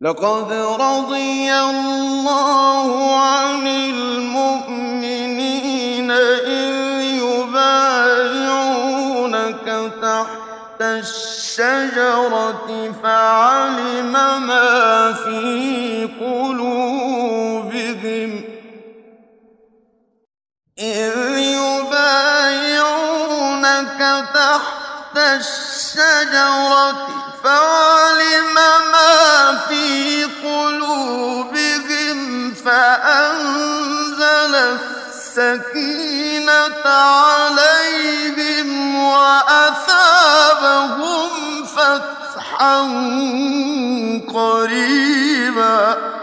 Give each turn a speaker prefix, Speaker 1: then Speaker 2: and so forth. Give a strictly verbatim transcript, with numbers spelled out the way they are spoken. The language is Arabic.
Speaker 1: لقد رضي الله عن المؤمنين إذ يبايعونك تحت الشجرة فعلم ما في قلوبهم إذ يبايعونك تحت الشجرة فعلم ما في قلوبهم فأنزل السكينة عليهم وأثابهم فتحا قريبا